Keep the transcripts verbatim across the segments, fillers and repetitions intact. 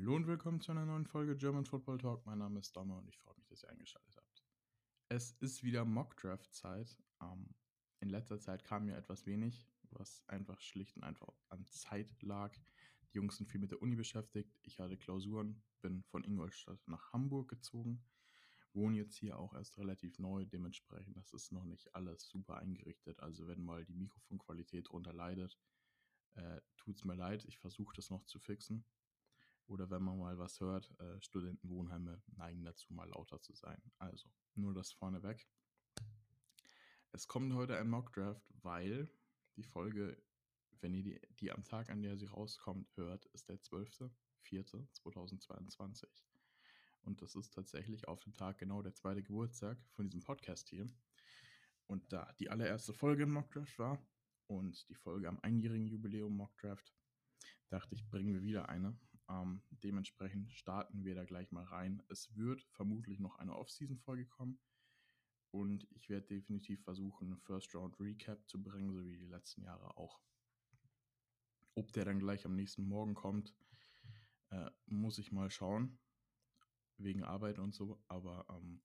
Hallo und willkommen zu einer neuen Folge German Football Talk. Mein Name ist Domme und ich freue mich, dass ihr eingeschaltet habt. Es ist wieder Mock-Draft-Zeit. Ähm, in letzter Zeit kam mir etwas wenig, was einfach schlicht und einfach an Zeit lag. Die Jungs sind viel mit der Uni beschäftigt. Ich hatte Klausuren, bin von Ingolstadt nach Hamburg gezogen, wohne jetzt hier auch erst relativ neu. Dementsprechend, das ist noch nicht alles super eingerichtet. Also wenn mal die Mikrofonqualität drunter leidet, äh, tut es mir leid. Ich versuche das noch zu fixen. Oder wenn man mal was hört, äh, Studentenwohnheime neigen dazu, mal lauter zu sein. Also, nur das vorneweg. Es kommt heute ein Mockdraft, weil die Folge, wenn ihr die, die am Tag, an der sie rauskommt, hört, ist der zwölfter vierter zweitausendzweiundzwanzig. Und das ist tatsächlich auf dem Tag genau der zweite Geburtstag von diesem Podcast hier. Und da die allererste Folge im Mockdraft war und die Folge am einjährigen Jubiläum Mockdraft, dachte ich, bringen wir wieder eine. Ähm, dementsprechend starten wir da gleich mal rein. Es wird vermutlich noch eine Off-Season-Folge kommen und ich werde definitiv versuchen, eine First-Round-Recap zu bringen, so wie die letzten Jahre auch. Ob der dann gleich am nächsten Morgen kommt, äh, muss ich mal schauen, wegen Arbeit und so, aber ähm,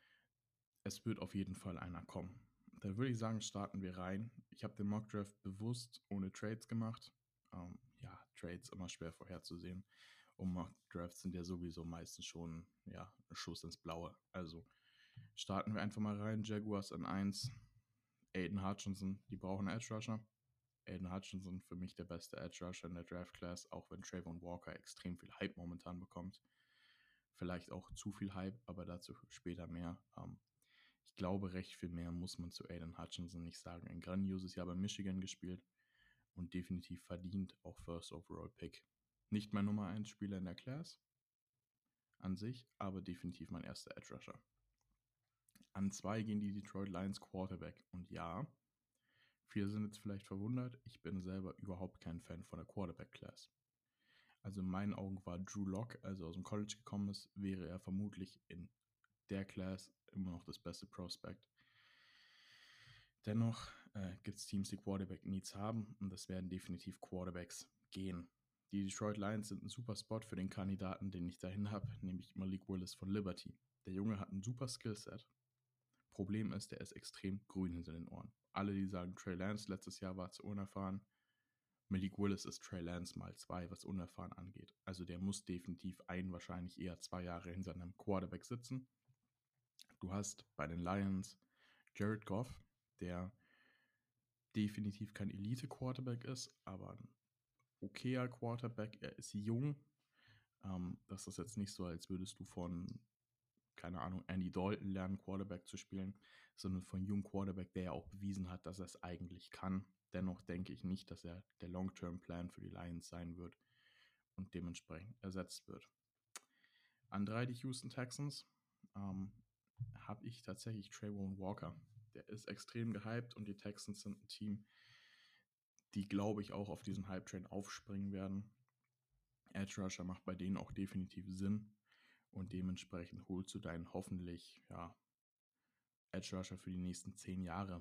es wird auf jeden Fall einer kommen. Da würde ich sagen, starten wir rein. Ich habe den Mock-Draft bewusst ohne Trades gemacht. Ähm, ja, Trades immer schwer vorherzusehen. Und Mock-Drafts sind ja sowieso meistens schon ja, ein Schuss ins Blaue. Also starten wir einfach mal rein. Jaguars an eins. Aiden Hutchinson, die brauchen einen Edge Rusher. Aiden Hutchinson für mich der beste Edge Rusher in der Draft Class, auch wenn Trayvon Walker extrem viel Hype momentan bekommt. Vielleicht auch zu viel Hype, aber dazu später mehr. Ähm, ich glaube, recht viel mehr muss man zu Aiden Hutchinson nicht sagen. Ein grandioses Jahr bei Michigan gespielt und definitiv verdient auch First Overall Pick. Nicht mein Nummer eins Spieler in der Class an sich, aber definitiv mein erster Edge Rusher. An zwei gehen die Detroit Lions Quarterback. Und ja, viele sind jetzt vielleicht verwundert, ich bin selber überhaupt kein Fan von der Quarterback-Class. Also in meinen Augen war Drew Lock, als er aus dem College gekommen ist, wäre er vermutlich in der Class immer noch das beste Prospect. Dennoch äh, gibt es Teams, die Quarterback-Needs haben und das werden definitiv Quarterbacks gehen. Die Detroit Lions sind ein super Spot für den Kandidaten, den ich dahin habe, nämlich Malik Willis von Liberty. Der Junge hat ein super Skillset. Problem ist, der ist extrem grün hinter den Ohren. Alle, die sagen, Trey Lance letztes Jahr war zu unerfahren, Malik Willis ist Trey Lance mal zwei, was unerfahren angeht. Also der muss definitiv ein, wahrscheinlich eher zwei Jahre hinter einem Quarterback sitzen. Du hast bei den Lions Jared Goff, der definitiv kein Elite-Quarterback ist, aber ein okayer Quarterback. Er ist jung. Ähm, das ist jetzt nicht so, als würdest du von, keine Ahnung, Andy Dalton lernen, Quarterback zu spielen, sondern von einem jungen Quarterback, der ja auch bewiesen hat, dass er es eigentlich kann. Dennoch denke ich nicht, dass er der Long-Term-Plan für die Lions sein wird und dementsprechend ersetzt wird. An drei die Houston Texans ähm, habe ich tatsächlich Trayvon Walker. Der ist extrem gehypt und die Texans sind ein Team, die, glaube ich, auch auf diesen Hype-Train aufspringen werden. Edge Rusher macht bei denen auch definitiv Sinn und dementsprechend holst du deinen hoffentlich ja, Edge Rusher für die nächsten zehn Jahre.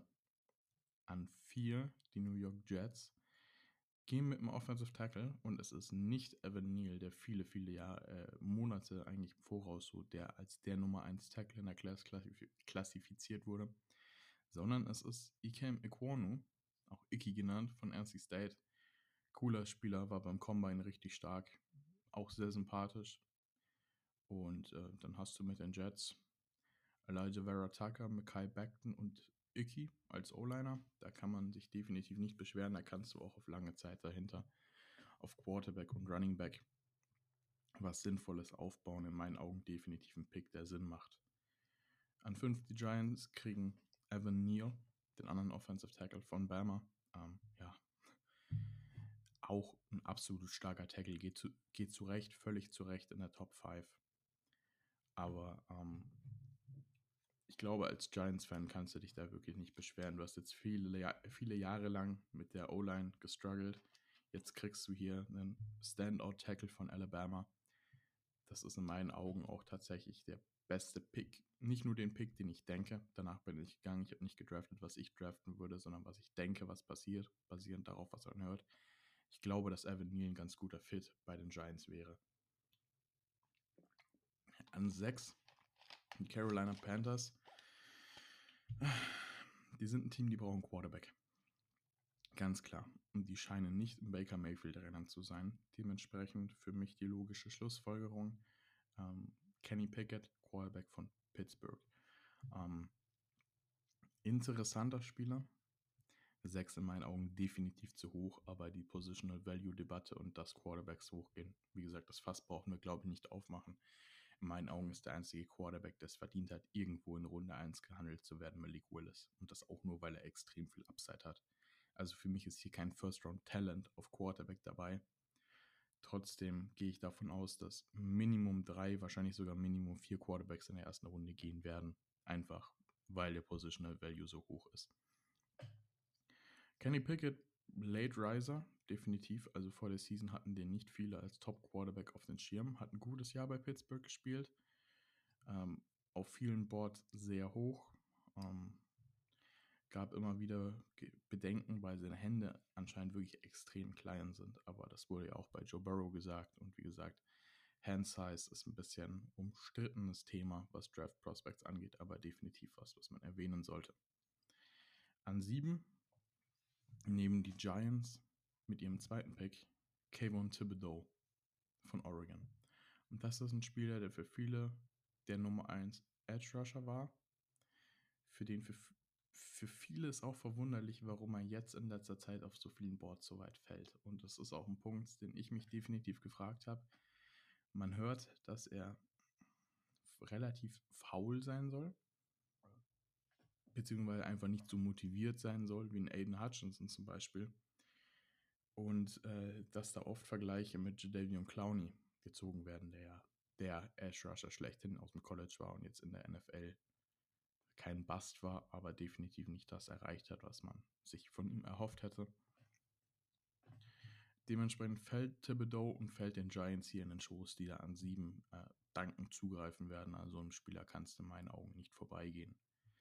An vier die New York Jets gehen mit dem Offensive Tackle und es ist nicht Evan Neal, der viele, viele Jahre, äh, Monate eigentlich im Voraus so der als der Nummer eins Tackle in der Class klassifiziert wurde, sondern es ist Ikem Ekwonu, auch Icky genannt, von N C State. Cooler Spieler, war beim Combine richtig stark, auch sehr sympathisch. Und äh, dann hast du mit den Jets Elijah Vera Tucker, Mekhi Becton und Icky als O-Liner. Da kann man sich definitiv nicht beschweren. Da kannst du auch auf lange Zeit dahinter auf Quarterback und Running Back was Sinnvolles aufbauen. In meinen Augen definitiv ein Pick, der Sinn macht. An fünf die Giants kriegen Evan Neal, den anderen Offensive Tackle von Bama. Ähm, ja, auch ein absolut starker Tackle, geht, zu, geht zurecht, völlig zurecht in der Top fünf. Aber ähm, ich glaube, als Giants-Fan kannst du dich da wirklich nicht beschweren. Du hast jetzt viele, viele Jahre lang mit der O-Line gestruggelt. Jetzt kriegst du hier einen Standout-Tackle von Alabama. Das ist in meinen Augen auch tatsächlich der beste Pick. Nicht nur den Pick, den ich denke. Danach bin ich gegangen. Ich habe nicht gedraftet, was ich draften würde, sondern was ich denke, was passiert, basierend darauf, was man hört. Ich glaube, dass Evan Neal ein ganz guter Fit bei den Giants wäre. An sechs die Carolina Panthers. Die sind ein Team, die brauchen Quarterback. Ganz klar. Und die scheinen nicht im Baker Mayfield-Rennen zu sein. Dementsprechend für mich die logische Schlussfolgerung. Ähm, Kenny Pickett, Quarterback von Pittsburgh. Ähm, interessanter Spieler. sechs in meinen Augen definitiv zu hoch, aber die Positional Value Debatte und dass Quarterbacks hochgehen, wie gesagt, das Fass brauchen wir, glaube ich, nicht aufmachen. In meinen Augen ist der einzige Quarterback, der es verdient hat, irgendwo in Runde eins gehandelt zu werden, Malik Willis. Und das auch nur, weil er extrem viel Upside hat. Also für mich ist hier kein First-Round-Talent auf Quarterback dabei. Trotzdem gehe ich davon aus, dass Minimum drei, wahrscheinlich sogar Minimum vier Quarterbacks in der ersten Runde gehen werden. Einfach, weil der Positional Value so hoch ist. Kenny Pickett, Late Riser, definitiv. Also vor der Season hatten den nicht viele als Top-Quarterback auf den Schirm. Hat ein gutes Jahr bei Pittsburgh gespielt. Ähm, auf vielen Boards sehr hoch. Ähm, gab immer wieder Bedenken, weil seine Hände anscheinend wirklich extrem klein sind. Aber das wurde ja auch bei Joe Burrow gesagt. Und wie gesagt, Hand Size ist ein bisschen umstrittenes Thema, was Draft Prospects angeht, aber definitiv was, was man erwähnen sollte. An sieben neben die Giants mit ihrem zweiten Pick Kayvon Thibodeau von Oregon. Und das ist ein Spieler, der für viele der Nummer eins Edge Rusher war. Für den für, für viele ist auch verwunderlich, warum er jetzt in letzter Zeit auf so vielen Boards so weit fällt. Und das ist auch ein Punkt, den ich mich definitiv gefragt habe. Man hört, dass er relativ faul sein soll, beziehungsweise einfach nicht so motiviert sein soll wie ein Aiden Hutchinson zum Beispiel. Und äh, dass da oft Vergleiche mit Jadeveon Clowney gezogen werden, der ja der Edge Rusher schlechthin aus dem College war und jetzt in der N F L kein Bust war, aber definitiv nicht das erreicht hat, was man sich von ihm erhofft hätte. Dementsprechend fällt Thibodeau und fällt den Giants hier in den Schoß, die da an sieben äh, dankend zugreifen werden. Also einem Spieler kannst du in meinen Augen nicht vorbeigehen.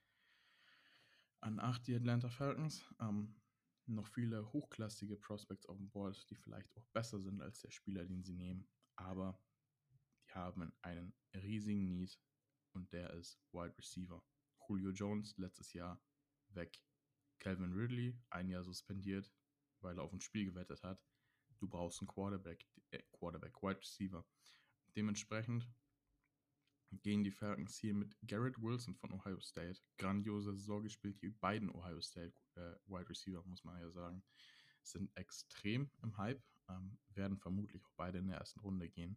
An acht die Atlanta Falcons. Ähm, noch viele hochklassige Prospects auf dem Board, die vielleicht auch besser sind als der Spieler, den sie nehmen. Aber die haben einen riesigen Need und der ist Wide Receiver. Julio Jones letztes Jahr weg. Calvin Ridley ein Jahr suspendiert, weil er auf ein Spiel gewettet hat. Du brauchst einen Quarterback, äh, Quarterback, Wide Receiver. Dementsprechend gehen die Falcons hier mit Garrett Wilson von Ohio State. Grandiose Saison gespielt. Die beiden Ohio State äh, Wide Receiver, muss man ja sagen, sind extrem im Hype. Ähm, werden vermutlich auch beide in der ersten Runde gehen.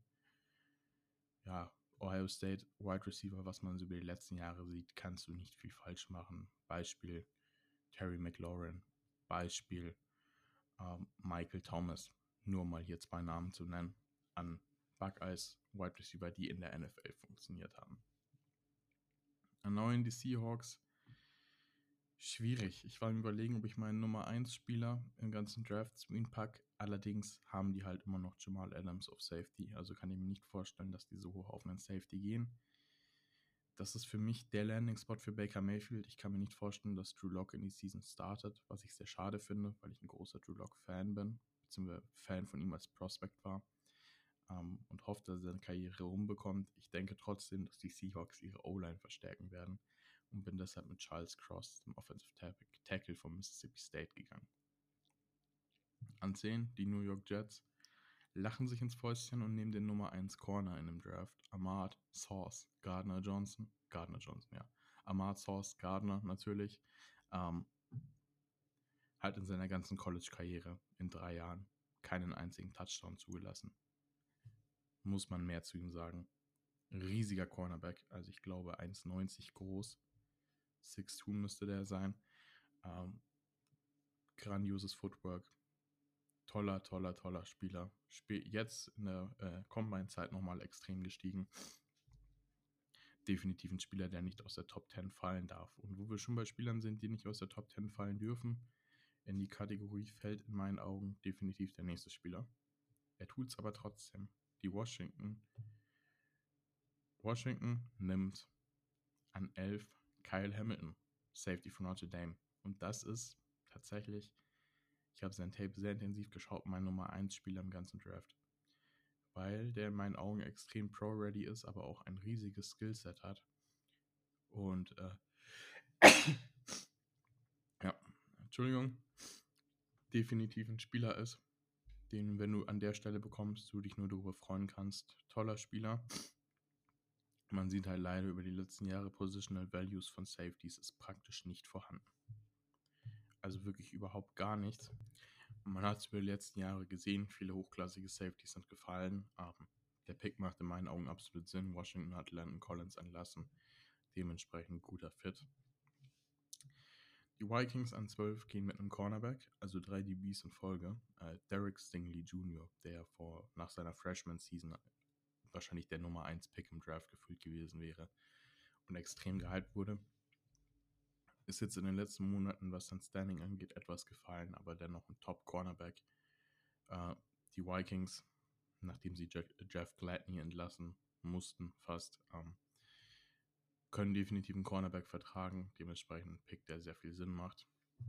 Ja, Ohio State Wide Receiver, was man so über die letzten Jahre sieht, kannst du nicht viel falsch machen. Beispiel Terry McLaurin. Beispiel ähm, Michael Thomas. Nur mal hier zwei Namen zu nennen. An Buckeyes Wide Receiver, die in der N F L funktioniert haben. An neun die Seahawks. Schwierig. Ich war mir überlegen, ob ich meinen Nummer eins Spieler im ganzen Draft zu ihnen packe. Allerdings haben die halt immer noch Jamal Adams auf Safety. Also kann ich mir nicht vorstellen, dass die so hoch auf einen Safety gehen. Das ist für mich der Landing-Spot für Baker Mayfield. Ich kann mir nicht vorstellen, dass Drew Lock in die Season startet, was ich sehr schade finde, weil ich ein großer Drew Lock-Fan bin, beziehungsweise Fan von ihm als Prospect war. Um, und hoffe, dass er seine Karriere rumbekommt. Ich denke trotzdem, dass die Seahawks ihre O-Line verstärken werden und bin deshalb mit Charles Cross, dem Offensive Tackle von Mississippi State, gegangen. An zehn die New York Jets lachen sich ins Fäustchen und nehmen den Nummer eins Corner in dem Draft. Ahmad Sauce Gardner Johnson. Gardner Johnson, ja. Ahmad Sauce Gardner natürlich. Um, hat in seiner ganzen College-Karriere in drei Jahren keinen einzigen Touchdown zugelassen. Muss man mehr zu ihm sagen. Riesiger Cornerback, also ich glaube eins neunzig groß. six two müsste der sein. Ähm, grandioses Footwork. Toller, toller, toller Spieler. Spiel jetzt in der äh, Combine-Zeit nochmal extrem gestiegen. Definitiv ein Spieler, der nicht aus der Top zehn fallen darf. Und wo wir schon bei Spielern sind, die nicht aus der Top zehn fallen dürfen, in die Kategorie fällt in meinen Augen definitiv der nächste Spieler. Er tut es aber trotzdem. Die Washington Washington nimmt an elf Kyle Hamilton, Safety von Notre Dame. Und das ist tatsächlich, ich habe sein Tape sehr intensiv geschaut, mein Nummer eins Spieler im ganzen Draft. weil der in meinen Augen extrem pro-ready ist, aber auch ein riesiges Skillset hat. Und, äh, ja, Entschuldigung, definitiv ein Spieler ist, den, wenn du an der Stelle bekommst, du dich nur darüber freuen kannst. Toller Spieler. Man sieht halt leider über die letzten Jahre, Positional Values von Safeties ist praktisch nicht vorhanden. Also wirklich überhaupt gar nichts. Man hat es über die letzten Jahre gesehen, viele hochklassige Safeties sind gefallen. Aber der Pick macht in meinen Augen absolut Sinn. Washington hat Landon Collins entlassen. Dementsprechend guter Fit. Die Vikings an zwölf gehen mit einem Cornerback, also drei D Bs in Folge. Äh, Derek Stingley Junior, der vor, nach seiner Freshman-Season wahrscheinlich der Nummer eins Pick im Draft gefühlt gewesen wäre und extrem gehypt wurde. Ist jetzt in den letzten Monaten, was sein Standing angeht, etwas gefallen, aber dennoch ein Top-Cornerback. Äh, die Vikings, nachdem sie Je- Jeff Gladney entlassen mussten, fast, ähm, können definitiv einen Cornerback vertragen. Dementsprechend ein Pick, der sehr viel Sinn macht.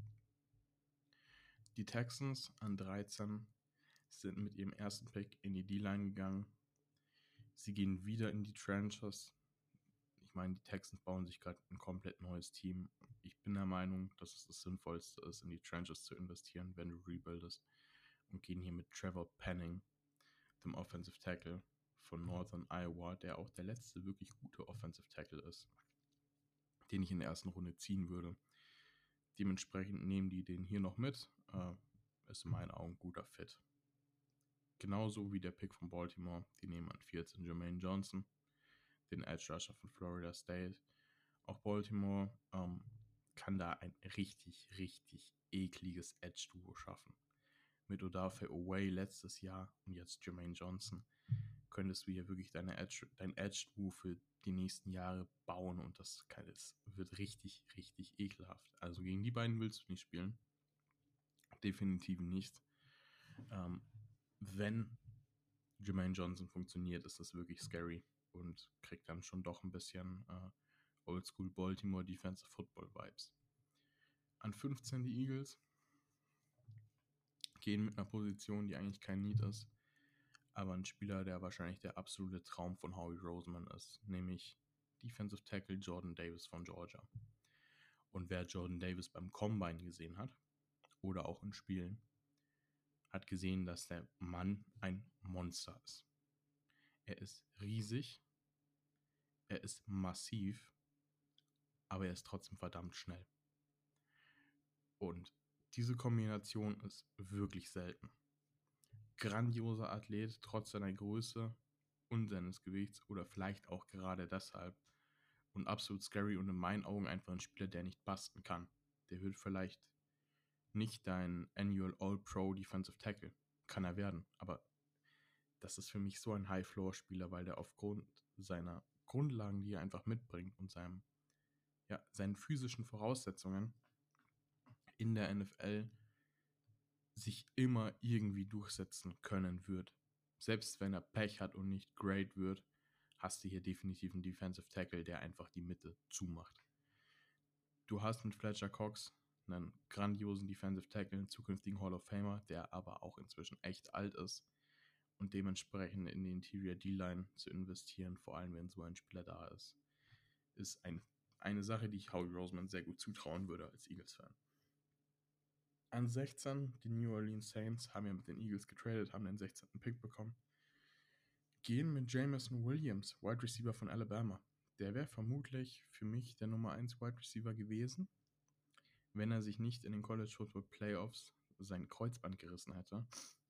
Die Texans an dreizehn sind mit ihrem ersten Pick in die D-Line gegangen. Sie gehen wieder in die Trenches. Ich meine, die Texans bauen sich gerade ein komplett neues Team. Ich bin der Meinung, dass es das Sinnvollste ist, in die Trenches zu investieren, wenn du rebuildest. Und gehen hier mit Trevor Penning, dem Offensive Tackle von Northern Iowa, der auch der letzte wirklich gute Offensive Tackle ist, den ich in der ersten Runde ziehen würde. Dementsprechend nehmen die den hier noch mit. Äh, ist in meinen Augen ein guter Fit. Genauso wie der Pick von Baltimore. Die nehmen an vierzehn Jermaine Johnson, den Edge Rusher von Florida State. Auch Baltimore ähm, kann da ein richtig, richtig ekliges Edge-Duo schaffen. Mit Odafe Oweh letztes Jahr und jetzt Jermaine Johnson könntest du hier wirklich deine Edge, dein Edge-Duo für die nächsten Jahre bauen und das, kann, das wird richtig, richtig ekelhaft. Also gegen die beiden willst du nicht spielen. Definitiv nicht. Ähm, wenn Jermaine Johnson funktioniert, ist das wirklich scary und kriegt dann schon doch ein bisschen äh, Oldschool Baltimore Defensive Football Vibes. An fünfzehn die Eagles gehen mit einer Position, die eigentlich kein Need ist, aber ein Spieler, der wahrscheinlich der absolute Traum von Howie Roseman ist, nämlich Defensive Tackle Jordan Davis von Georgia. Und wer Jordan Davis beim Combine gesehen hat oder auch in Spielen, hat gesehen, dass der Mann ein Monster ist. Er ist riesig, er ist massiv, aber er ist trotzdem verdammt schnell. Und diese Kombination ist wirklich selten. Grandioser Athlet, trotz seiner Größe und seines Gewichts oder vielleicht auch gerade deshalb. Und absolut scary und in meinen Augen einfach ein Spieler, der nicht basten kann. Der wird vielleicht nicht dein Annual All-Pro Defensive Tackle. Kann er werden, aber das ist für mich so ein High-Floor-Spieler, weil der aufgrund seiner Grundlagen, die er einfach mitbringt und seinem, ja, seinen physischen Voraussetzungen in der N F L sich immer irgendwie durchsetzen können wird. Selbst wenn er Pech hat und nicht great wird, hast du hier definitiv einen Defensive Tackle, der einfach die Mitte zumacht. Du hast mit Fletcher Cox einen grandiosen Defensive Tackle, einen zukünftigen Hall of Famer, der aber auch inzwischen echt alt ist und dementsprechend in die Interior D-Line zu investieren, vor allem wenn so ein Spieler da ist, ist ein, eine Sache, die ich Howie Roseman sehr gut zutrauen würde als Eagles-Fan. An sechzehn, die New Orleans Saints haben ja mit den Eagles getradet, haben den sechzehnten Pick bekommen. Gehen mit Jameson Williams, Wide Receiver von Alabama. Der wäre vermutlich für mich der Nummer eins Wide Receiver gewesen, wenn er sich nicht in den College Football Playoffs sein Kreuzband gerissen hätte.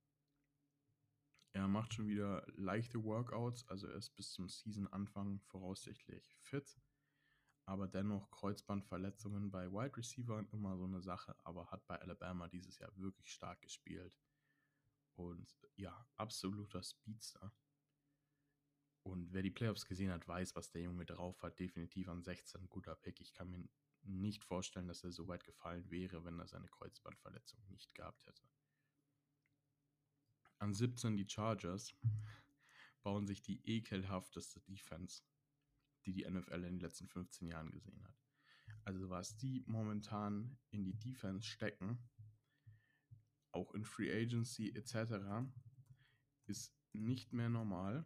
Er macht schon wieder leichte Workouts, also er ist bis zum Season-Anfang voraussichtlich fit. Aber dennoch Kreuzbandverletzungen bei Wide Receivern immer so eine Sache, aber hat bei Alabama dieses Jahr wirklich stark gespielt. Und ja, absoluter Speedster. Und wer die Playoffs gesehen hat, weiß, was der Junge drauf hat. Definitiv an sechzehn ein guter Pick. Ich kann mir nicht vorstellen, dass er so weit gefallen wäre, wenn er seine Kreuzbandverletzung nicht gehabt hätte. An siebzehn die Chargers bauen sich die ekelhafteste Defense, die die N F L in den letzten fünfzehn Jahren gesehen hat. Also was die momentan in die Defense stecken, auch in Free Agency et cetera, ist nicht mehr normal.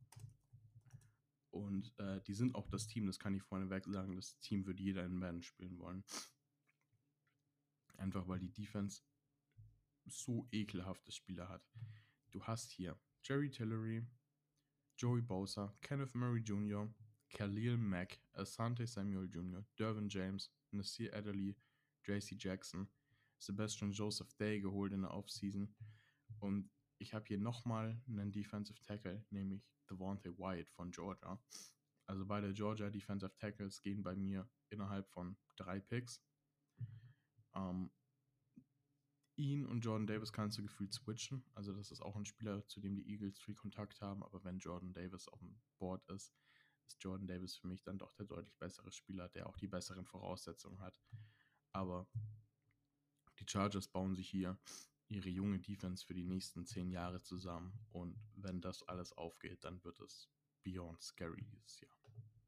Und äh, die sind auch das Team, das kann ich vorneweg sagen, das Team würde jeder in Madden spielen wollen. Einfach weil die Defense so ekelhafte Spieler hat. Du hast hier Jerry Tillery, Joey Bosa, Kenneth Murray Junior, Khalil Mack, Asante Samuel Junior, Dervin James, Nasir Adderley, J C Jackson, Sebastian Joseph Day geholt in der Offseason. Und ich habe hier nochmal einen Defensive Tackle, nämlich Devontae Wyatt von Georgia. Also beide Georgia Defensive Tackles gehen bei mir innerhalb von drei Picks. Ähm, ihn und Jordan Davis kannst du gefühlt switchen. Also das ist auch ein Spieler, zu dem die Eagles viel Kontakt haben. Aber wenn Jordan Davis auf dem Board ist, ist Jordan Davis für mich dann doch der deutlich bessere Spieler, der auch die besseren Voraussetzungen hat. Aber die Chargers bauen sich hier ihre junge Defense für die nächsten zehn Jahre zusammen. Und wenn das alles aufgeht, dann wird es beyond scary dieses Jahr.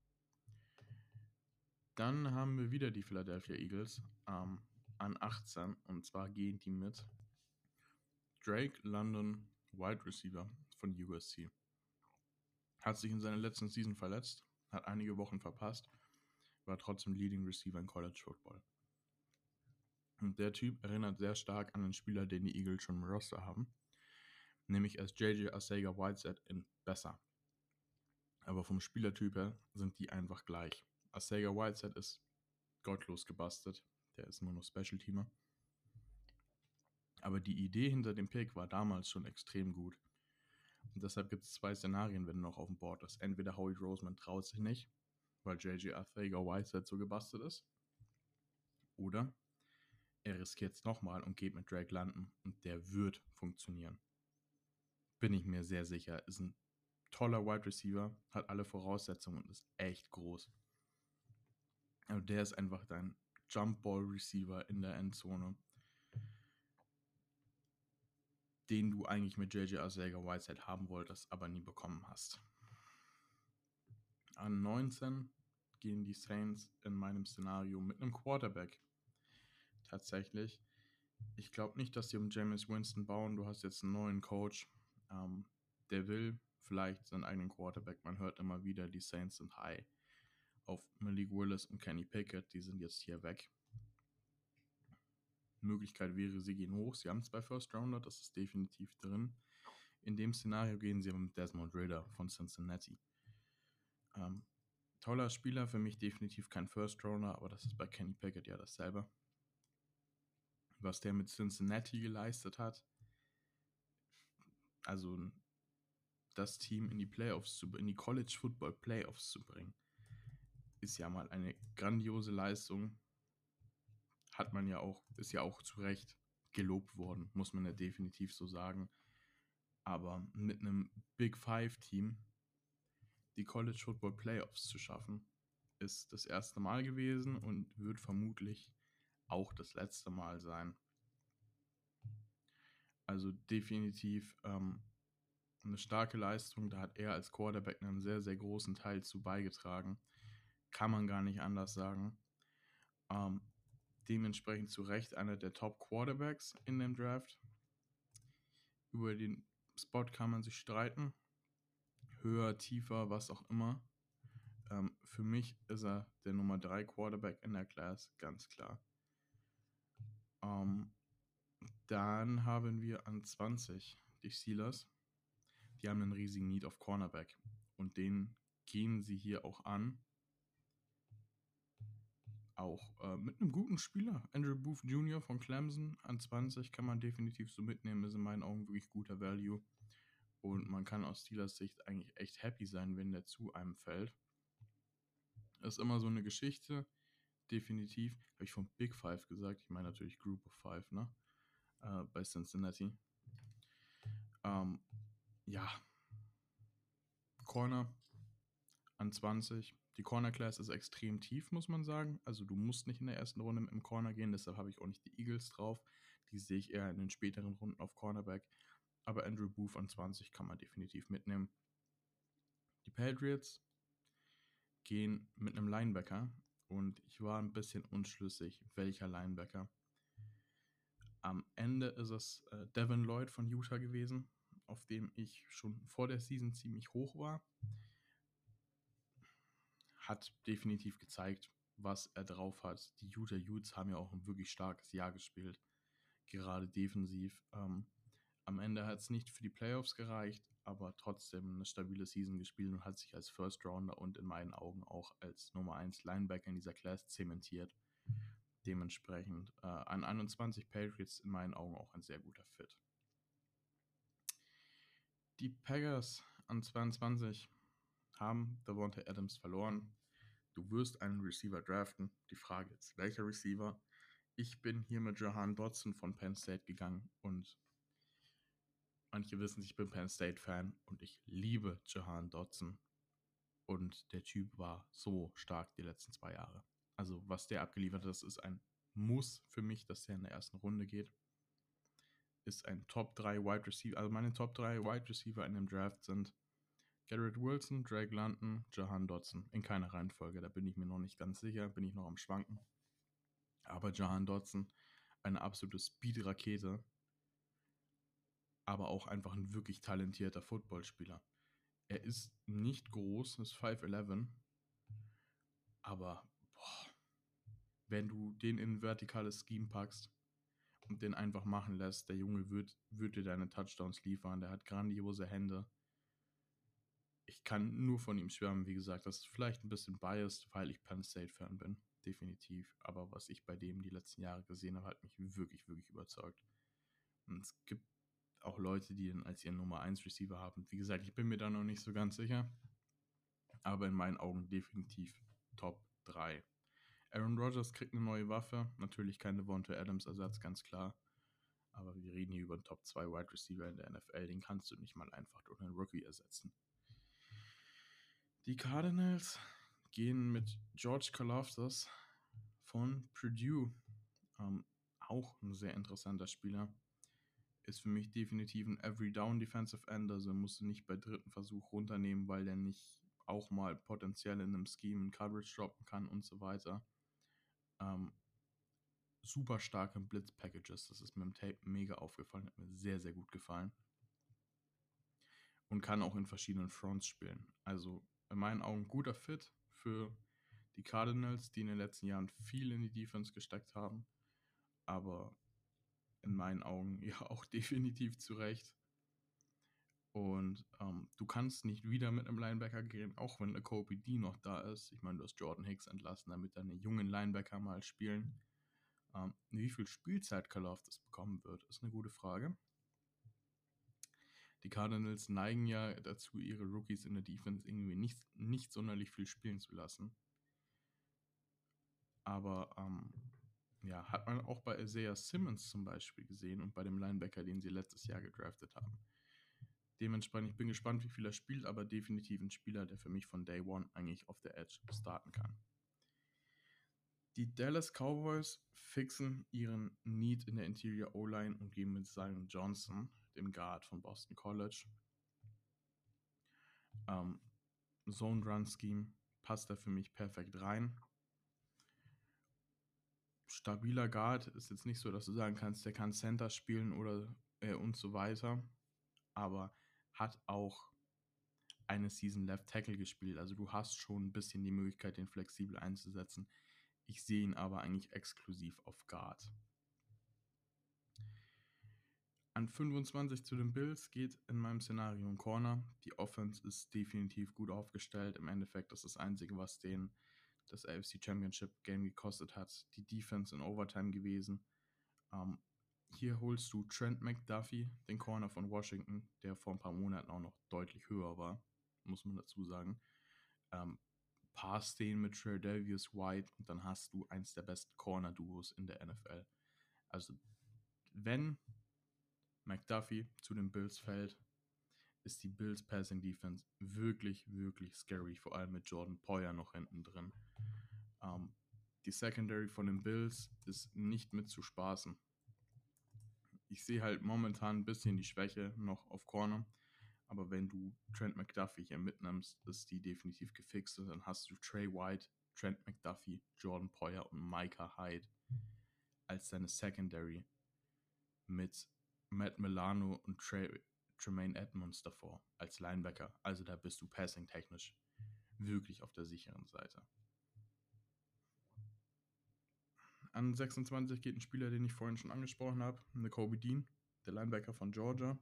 Dann haben wir wieder die Philadelphia Eagles ähm, an achtzehn. Und zwar gehen die mit Drake London, Wide Receiver von U S C. Hat sich in seiner letzten Season verletzt, hat einige Wochen verpasst, war trotzdem Leading Receiver in College Football. Und der Typ erinnert sehr stark an einen Spieler, den die Eagles schon im Roster haben, nämlich als J J Arcega-Whiteside in besser. Aber vom Spielertyp her sind die einfach gleich. Arcega-Whiteside ist gottlos gebastelt, der ist nur noch Special-Teamer. Aber die Idee hinter dem Pick war damals schon extrem gut. Und deshalb gibt es zwei Szenarien, wenn du noch auf dem Board ist. Entweder Howie Roseman traut sich nicht, weil J J Arcega-Whiteside so gebastelt ist. Oder er riskiert es nochmal und geht mit Drake London und der wird funktionieren. Bin ich mir sehr sicher. Ist ein toller Wide Receiver, hat alle Voraussetzungen und ist echt groß. Also der ist einfach dein Jump Ball Receiver in der Endzone, den du eigentlich mit J J Arcega-Whiteside haben wolltest, aber nie bekommen hast. An neunzehn gehen die Saints in meinem Szenario mit einem Quarterback. Tatsächlich. Ich glaube nicht, dass sie um Jameis Winston bauen. Du hast jetzt einen neuen Coach. Ähm, der will vielleicht seinen eigenen Quarterback. Man hört immer wieder, die Saints sind high auf Malik Willis und Kenny Pickett. Die sind jetzt hier weg. Möglichkeit wäre, sie gehen hoch. Sie haben zwei First Rounder, das ist definitiv drin. In dem Szenario gehen sie aber mit Desmond Ridder von Cincinnati. Ähm, toller Spieler, für mich definitiv kein First Rounder, aber das ist bei Kenny Pickett ja dasselbe. Was der mit Cincinnati geleistet hat, also das Team in die Playoffs zu, in die College Football Playoffs zu bringen, ist ja mal eine grandiose Leistung. Hat man ja auch, ist ja auch zu Recht gelobt worden, muss man ja definitiv so sagen. Aber mit einem Big Five Team die College Football Playoffs zu schaffen, ist das erste Mal gewesen und wird vermutlich auch das letzte Mal sein. Also definitiv ähm, eine starke Leistung. Da hat er als Quarterback einen sehr, sehr großen Teil zu beigetragen. Kann man gar nicht anders sagen. Ähm, dementsprechend zu Recht einer der Top-Quarterbacks in dem Draft. Über den Spot kann man sich streiten. Höher, tiefer, was auch immer. Ähm, für mich ist er der Nummer drei Quarterback in der Class, ganz klar. Ähm, dann haben wir an zwanzig die Steelers. Die haben einen riesigen Need auf Cornerback. Und den gehen sie hier auch an. Auch äh, mit einem guten Spieler. Andrew Booth Junior von Clemson an zwanzig kann man definitiv so mitnehmen. Ist in meinen Augen wirklich guter Value. Und man kann aus Steelers Sicht eigentlich echt happy sein, wenn der zu einem fällt. Ist immer so eine Geschichte. Definitiv. Habe ich von Big Five gesagt. Ich meine natürlich Group of Five, ne? Äh, bei Cincinnati. Ähm, ja. Corner an zwanzig. Die Corner Class ist extrem tief, muss man sagen. Also du musst nicht in der ersten Runde mit dem Corner gehen, deshalb habe ich auch nicht die Eagles drauf. Die sehe ich eher in den späteren Runden auf Cornerback. Aber Andrew Booth an zwanzig kann man definitiv mitnehmen. Die Patriots gehen mit einem Linebacker und ich war ein bisschen unschlüssig, welcher Linebacker. Am Ende ist es äh, Devin Lloyd von Utah gewesen. auf dem ich schon vor der Season ziemlich hoch war, hat definitiv gezeigt, was er drauf hat. Die Utah Utes haben ja auch ein wirklich starkes Jahr gespielt, gerade defensiv. Ähm, am Ende hat es nicht für die Playoffs gereicht, aber trotzdem eine stabile Season gespielt und hat sich als First Rounder und in meinen Augen auch als Nummer eins Linebacker in dieser Class zementiert. Dementsprechend äh, an einundzwanzig Patriots in meinen Augen auch ein sehr guter Fit. Die Packers an zweiundzwanzig haben Davante Adams verloren. Du wirst einen Receiver draften. Die Frage ist, welcher Receiver? Ich bin hier mit Jahan Dotson von Penn State gegangen und manche wissen, ich bin Penn State-Fan und ich liebe Jahan Dotson. Und der Typ war so stark die letzten zwei Jahre. Also was der abgeliefert hat, das ist ein Muss für mich, dass der in der ersten Runde geht. Ist ein Top drei Wide Receiver. Also meine Top drei Wide Receiver in dem Draft sind Garrett Wilson, Drake London, Jahan Dotson. In keiner Reihenfolge, da bin ich mir noch nicht ganz sicher, bin ich noch am Schwanken. Aber Jahan Dotson, eine absolute Speed-Rakete, aber auch einfach ein wirklich talentierter Footballspieler. Er ist nicht groß, ist fünf elf, aber boah, wenn du den in ein vertikales Scheme packst und den einfach machen lässt, der Junge wird, wird dir deine Touchdowns liefern, der hat grandiose Hände. Ich kann nur von ihm schwärmen, wie gesagt, das ist vielleicht ein bisschen biased, weil ich Penn State-Fan bin, definitiv. Aber was ich bei dem die letzten Jahre gesehen habe, hat mich wirklich, wirklich überzeugt. Und es gibt auch Leute, die ihn als ihren Nummer eins Receiver haben. Wie gesagt, ich bin mir da noch nicht so ganz sicher, aber in meinen Augen definitiv Top drei. Aaron Rodgers kriegt eine neue Waffe, natürlich kein Davante Adams Ersatz, ganz klar. Aber wir reden hier über einen Top zwei Wide Receiver in der N F L, den kannst du nicht mal einfach durch einen Rookie ersetzen. Die Cardinals gehen mit George Karlaftis von Purdue. Ähm, auch ein sehr interessanter Spieler. Ist für mich definitiv ein Every Down Defensive End, also musst du nicht bei dritten Versuch runternehmen, weil der nicht auch mal potenziell in einem Scheme in Coverage droppen kann und so weiter. Ähm, super stark in Blitz-Packages, das ist mir im Tape mega aufgefallen, hat mir sehr, sehr gut gefallen. Und kann auch in verschiedenen Fronts spielen. Also in meinen Augen guter Fit für die Cardinals, die in den letzten Jahren viel in die Defense gesteckt haben. Aber in meinen Augen ja auch definitiv zu Recht. Und ähm, du kannst nicht wieder mit einem Linebacker gehen, auch wenn der Kobe D noch da ist. Ich meine, du hast Jordan Hicks entlassen, damit deine jungen Linebacker mal spielen. Ähm, wie viel Spielzeit Karlaftis bekommen wird, ist eine gute Frage. Die Cardinals neigen ja dazu, ihre Rookies in der Defense irgendwie nicht, nicht sonderlich viel spielen zu lassen. Aber ähm, ja, hat man auch bei Isaiah Simmons zum Beispiel gesehen und bei dem Linebacker, den sie letztes Jahr gedraftet haben. Dementsprechend, ich bin gespannt, wie viel er spielt, aber definitiv ein Spieler, der für mich von Day One eigentlich auf der Edge starten kann. Die Dallas Cowboys fixen ihren Need in der Interior O-Line und gehen mit Zion Johnson, dem Guard von Boston College. Ähm, Zone Run Scheme passt da für mich perfekt rein. Stabiler Guard ist jetzt nicht so, dass du sagen kannst, der kann Center spielen oder äh, und so weiter, aber hat auch eine Season Left Tackle gespielt. Also du hast schon ein bisschen die Möglichkeit, den flexibel einzusetzen. Ich sehe ihn aber eigentlich exklusiv auf Guard. An fünfundzwanzig zu den Bills geht in meinem Szenario ein Corner. Die Offense ist definitiv gut aufgestellt. Im Endeffekt ist das Einzige, was den das A F C Championship Game gekostet hat, die Defense in Overtime gewesen. Ähm, hier holst du Trent McDuffie, den Corner von Washington, der vor ein paar Monaten auch noch deutlich höher war, muss man dazu sagen. Ähm, Pass den mit Tre'Davious White und dann hast du eins der besten Corner-Duos in der N F L. Also wenn McDuffie zu den Bills fällt, ist die Bills Passing Defense wirklich, wirklich scary, vor allem mit Jordan Poyer noch hinten drin. Ähm, die Secondary von den Bills ist nicht mit zu spaßen. Ich sehe halt momentan ein bisschen die Schwäche noch auf Corner, aber wenn du Trent McDuffie hier mitnimmst, ist die definitiv gefixt und dann hast du Trey White, Trent McDuffie, Jordan Poyer und Micah Hyde als deine Secondary mit Matt Milano und Trey, Tremaine Edmonds davor als Linebacker. Also da bist du passing-technisch wirklich auf der sicheren Seite. An sechsundzwanzig geht ein Spieler, den ich vorhin schon angesprochen habe, Nakobe Dean, der Linebacker von Georgia.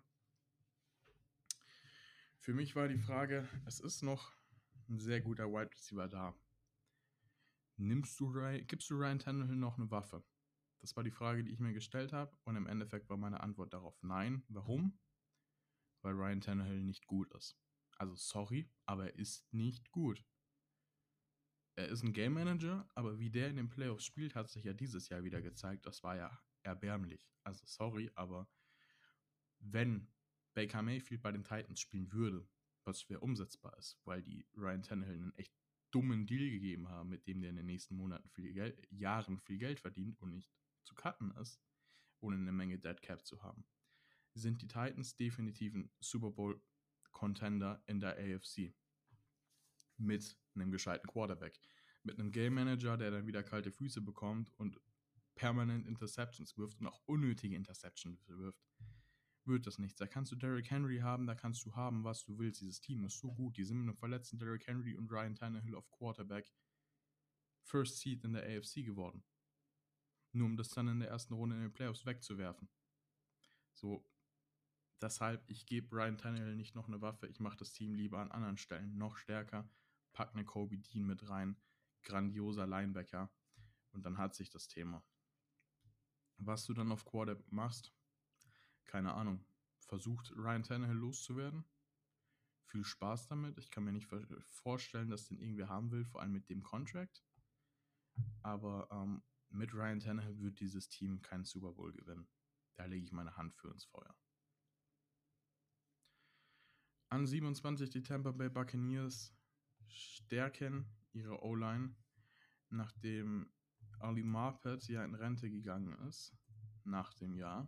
Für mich war die Frage, es ist noch ein sehr guter Wide Receiver da. Nimmst du, gibst du Ryan Tannehill noch eine Waffe? Das war die Frage, die ich mir gestellt habe, und im Endeffekt war meine Antwort darauf nein. Warum? Weil Ryan Tannehill nicht gut ist. Also sorry, aber er ist nicht gut. Er ist ein Game Manager, aber wie der in den Playoffs spielt, hat sich ja dieses Jahr wieder gezeigt. Das war ja erbärmlich. Also sorry, aber wenn Baker Mayfield bei den Titans spielen würde, was schwer umsetzbar ist, weil die Ryan Tannehill einen echt dummen Deal gegeben haben, mit dem der in den nächsten Monaten viel Geld, Jahren viel Geld verdient und nicht zu cutten ist, ohne eine Menge Dead Cap zu haben, sind die Titans definitiv ein Super Bowl Contender in der A F C. Mit einem gescheiten Quarterback. Mit einem Game Manager, der dann wieder kalte Füße bekommt und permanent Interceptions wirft und auch unnötige Interceptions wirft, wird das nichts. Da kannst du Derrick Henry haben, da kannst du haben, was du willst. Dieses Team ist so gut. Die sind mit einem verletzten Derrick Henry und Ryan Tannehill auf Quarterback First Seed in der A F C geworden. Nur um das dann in der ersten Runde in den Playoffs wegzuwerfen. So, deshalb, ich gebe Ryan Tannehill nicht noch eine Waffe. Ich mache das Team lieber an anderen Stellen noch stärker. Pack eine Nakobe Dean mit rein. Grandioser Linebacker. Und dann hat sich das Thema. Was du dann auf Quarterback machst, keine Ahnung. Versucht Ryan Tannehill loszuwerden. Viel Spaß damit. Ich kann mir nicht vorstellen, dass den irgendwer haben will, vor allem mit dem Contract. Aber ähm, mit Ryan Tannehill wird dieses Team keinen Super Bowl gewinnen. Da lege ich meine Hand für ins Feuer. An siebenundzwanzig die Tampa Bay Buccaneers stärken ihre O-Line, nachdem Ali Marpet ja in Rente gegangen ist, nach dem Jahr,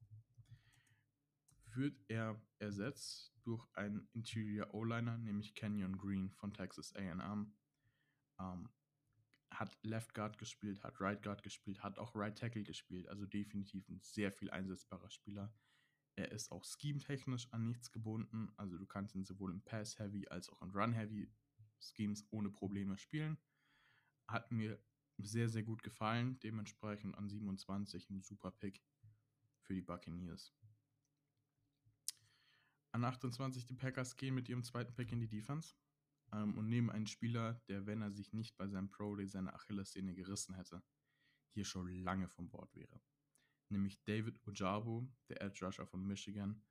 wird er ersetzt durch einen Interior O-Liner, nämlich Kenyon Green von Texas A and M. Ähm, hat Left Guard gespielt, hat Right Guard gespielt, hat auch Right Tackle gespielt, also definitiv ein sehr viel einsetzbarer Spieler. Er ist auch scheme-technisch an nichts gebunden, also du kannst ihn sowohl in Pass-Heavy als auch in Run-Heavy-Schemes ohne Probleme spielen. Hat mir sehr, sehr gut gefallen, dementsprechend an siebenundzwanzig ein super Pick für die Buccaneers. An achtundzwanzig die Packers gehen mit ihrem zweiten Pick in die Defense ähm, und nehmen einen Spieler, der, wenn er sich nicht bei seinem Pro-Day seine Achillessehne gerissen hätte, hier schon lange vom Bord wäre. Nämlich David Ojabo, der Edge Rusher von Michigan.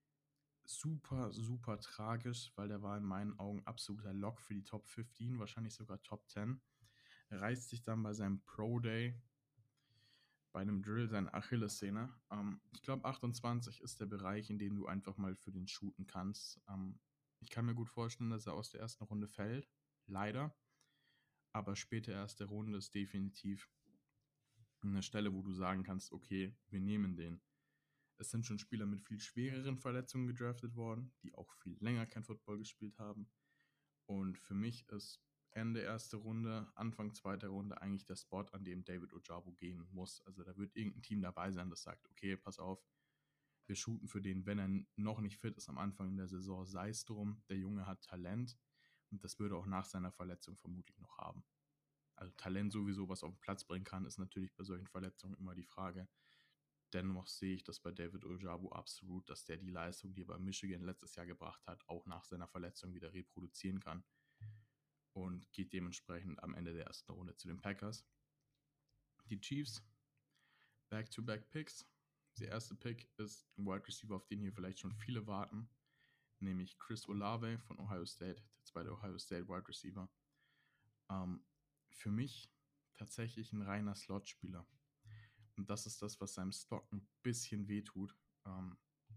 Super, super tragisch, weil der war in meinen Augen absoluter Lock für die Top fünfzehn, wahrscheinlich sogar Top zehn. Reißt sich dann bei seinem Pro-Day, bei einem Drill, seine Achillessehne. Ähm, ich glaube, achtundzwanzig ist der Bereich, in dem du einfach mal für den shooten kannst. Ähm, ich kann mir gut vorstellen, dass er aus der ersten Runde fällt. Leider. Aber späte erste Runde ist definitiv eine Stelle, wo du sagen kannst, okay, wir nehmen den. Es sind schon Spieler mit viel schwereren Verletzungen gedraftet worden, die auch viel länger kein Football gespielt haben. Und für mich ist Ende erste Runde, Anfang zweite Runde eigentlich der Spot, an dem David Ojabo gehen muss. Also da wird irgendein Team dabei sein, das sagt, okay, pass auf, wir shooten für den, wenn er noch nicht fit ist am Anfang der Saison, sei es drum, der Junge hat Talent und das würde er auch nach seiner Verletzung vermutlich noch haben. Also Talent sowieso, was auf den Platz bringen kann, ist natürlich bei solchen Verletzungen immer die Frage. Dennoch sehe ich das bei David Ojabo absolut, dass der die Leistung, die er bei Michigan letztes Jahr gebracht hat, auch nach seiner Verletzung wieder reproduzieren kann. Und geht dementsprechend am Ende der ersten Runde zu den Packers. Die Chiefs, Back-to-Back-Picks. Der erste Pick ist ein Wide Receiver, auf den hier vielleicht schon viele warten, nämlich Chris Olave von Ohio State, der zweite Ohio State Wide Receiver. Ähm, für mich tatsächlich ein reiner Slot-Spieler. Und das ist das, was seinem Stock ein bisschen wehtut. Ähm,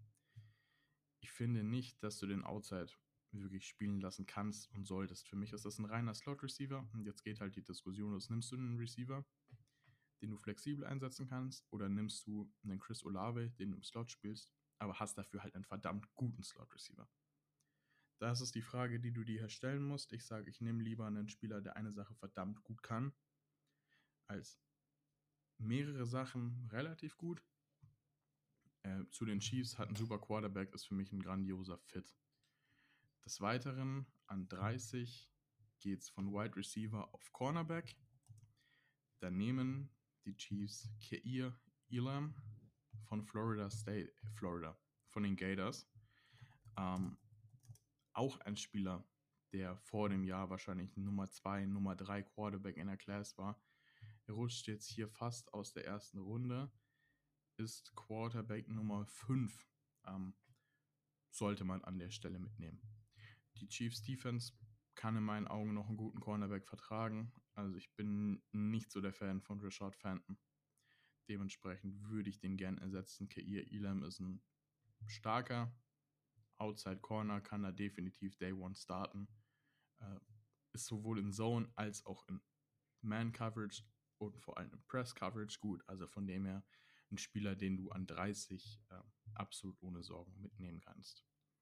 ich finde nicht, dass du den Outside wirklich spielen lassen kannst und solltest. Für mich ist das ein reiner Slot-Receiver. Und jetzt geht halt die Diskussion los. Nimmst du einen Receiver, den du flexibel einsetzen kannst, oder nimmst du einen Chris Olave, den du im Slot spielst, aber hast dafür halt einen verdammt guten Slot-Receiver? Das ist die Frage, die du dir hier stellen musst. Ich sage, ich nehme lieber einen Spieler, der eine Sache verdammt gut kann, als mehrere Sachen relativ gut. Äh, zu den Chiefs, hat einen super Quarterback, ist für mich ein grandioser Fit. Des Weiteren an dreißig geht es von Wide Receiver auf Cornerback. Da nehmen die Chiefs Kaiir Elam von Florida State, Florida, von den Gators. Ähm, auch ein Spieler, der vor dem Jahr wahrscheinlich Nummer zwei, Nummer drei Quarterback in der Class war. Er rutscht jetzt hier fast aus der ersten Runde, ist Quarterback Nummer fünf. Ähm, sollte man an der Stelle mitnehmen. Die Chiefs Defense kann in meinen Augen noch einen guten Cornerback vertragen. Also ich bin nicht so der Fan von Rashad Fenton. Dementsprechend würde ich den gern ersetzen. Kaiir Elam ist ein starker Outside Corner, kann er definitiv Day One starten. Äh, ist sowohl in Zone als auch in Man Coverage und vor allem in Press Coverage gut. Also von dem her ein Spieler, den du an dreißig äh, absolut ohne Sorgen mitnehmen kannst.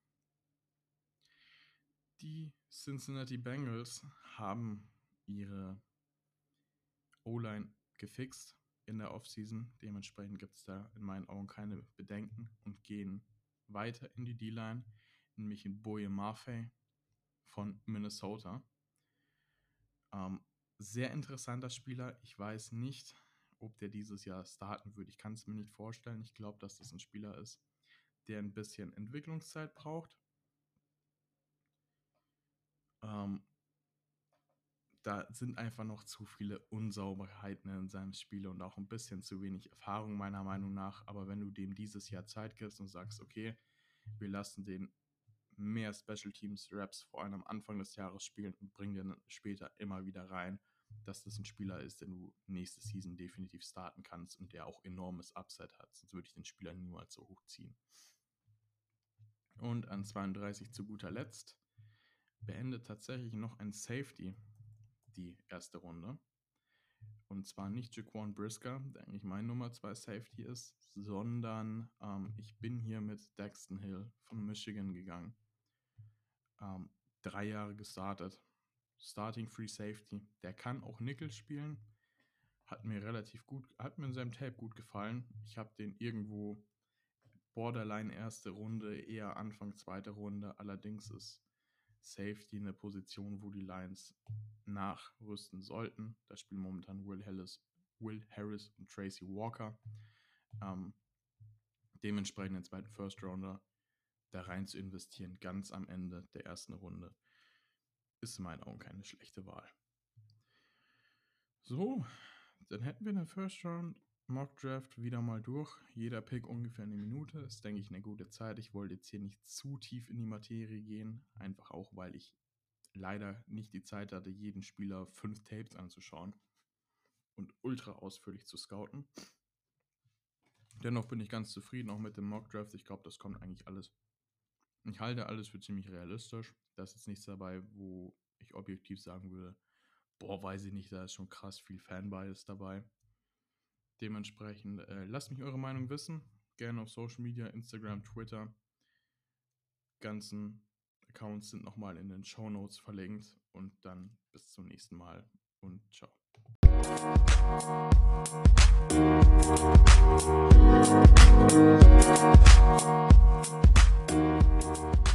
Die Cincinnati Bengals haben ihre O-Line gefixt in der Offseason. Dementsprechend gibt es da in meinen Augen keine Bedenken und gehen weiter in die D-Line, nämlich in Boye Mafe von Minnesota. Ähm, sehr interessanter Spieler. Ich weiß nicht, ob der dieses Jahr starten wird. Ich kann es mir nicht vorstellen. Ich glaube, dass das ein Spieler ist, der ein bisschen Entwicklungszeit braucht. Ähm, da sind einfach noch zu viele Unsauberheiten in seinem Spiel und auch ein bisschen zu wenig Erfahrung meiner Meinung nach. Aber wenn du dem dieses Jahr Zeit gibst und sagst, okay, wir lassen den mehr Special Teams Reps vor allem am Anfang des Jahres spielen und bringen den später immer wieder rein, dass das ein Spieler ist, den du nächste Season definitiv starten kannst und der auch enormes Upside hat. Sonst würde ich den Spieler niemals so hochziehen. Und an zweiunddreißig zu guter Letzt beendet tatsächlich noch ein Safety die erste Runde. Und zwar nicht Jaquan Brisker, der eigentlich mein Nummer zwei Safety ist, sondern ähm, ich bin hier mit Daxton Hill von Michigan gegangen. Ähm, drei Jahre gestartet. Starting Free Safety. Der kann auch Nickel spielen. Hat mir relativ gut, hat mir in seinem Tape gut gefallen. Ich habe den irgendwo Borderline erste Runde, eher Anfang zweite Runde. Allerdings ist Safety eine Position, wo die Lions nachrüsten sollten. Da spielen momentan Will Harris, Will Harris und Tracy Walker. Ähm, dementsprechend den zweiten First Rounder da rein zu investieren, ganz am Ende der ersten Runde, ist in meinen Augen keine schlechte Wahl. So, dann hätten wir den First Round Mock Draft wieder mal durch. Jeder Pick ungefähr eine Minute. Ist, denke ich, eine gute Zeit. Ich wollte jetzt hier nicht zu tief in die Materie gehen. Einfach auch, weil ich leider nicht die Zeit hatte, jeden Spieler fünf Tapes anzuschauen und ultra ausführlich zu scouten. Dennoch bin ich ganz zufrieden auch mit dem Mock Draft. Ich glaube, das kommt eigentlich alles. Ich halte alles für ziemlich realistisch. Da ist jetzt nichts dabei, wo ich objektiv sagen würde, boah, weiß ich nicht, da ist schon krass viel Fanbias dabei. Dementsprechend äh, lasst mich eure Meinung wissen. Gerne auf Social Media, Instagram, Twitter. Ganzen Accounts sind nochmal in den Shownotes verlinkt. Und dann bis zum nächsten Mal und ciao. Thank you.